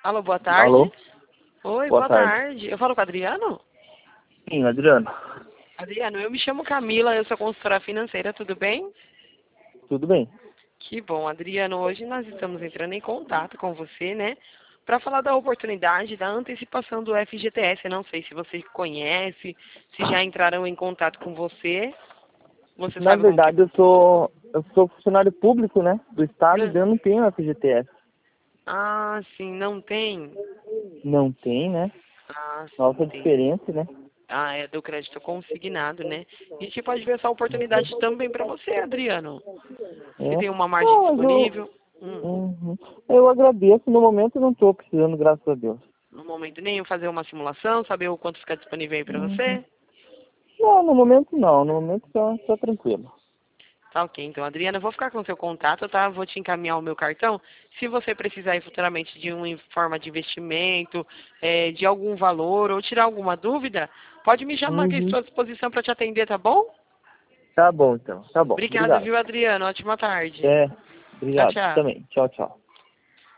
Alô, boa tarde. Alô? Oi, Boa boa tarde. tarde. Eu falo com o Adriano? Sim, Adriano. Adriano, eu me chamo Camila, eu sou consultora financeira, tudo bem? Tudo bem? Que bom, Adriano. Hoje nós estamos entrando em contato com você, né? Para falar da oportunidade da antecipação do FGTS. Eu não sei se você conhece, se já entraram em contato com você. Você Na sabe como que... verdade, eu sou funcionário público, né, do Estado, e eu não tenho FGTS. Ah, sim, não tem? Não tem, né? Ah, sim, Nossa entendi. diferença, né? Ah, é do crédito consignado, né? A gente pode ver essa oportunidade também para você, Adriano. Se É. tem uma margem Não, mas disponível. eu agradeço. No momento, eu não estou precisando, graças a Deus. No momento nenhum, fazer uma simulação, saber o quanto fica disponível aí para Uhum. você. Não, no momento não. No momento só tranquilo. Tá ok, então, Adriana, eu vou ficar com o seu contato, tá? Vou te encaminhar o meu cartão. Se você precisar aí futuramente de uma forma de investimento, de algum valor ou tirar alguma dúvida, pode me chamar aqui à Uhum. sua disposição para te atender, tá bom? Tá bom, então. Tá bom. Obrigada, Obrigado. viu, Adriano? Ótima tarde. É. Tchau, Obrigado. tchau. Também. Tchau, tchau.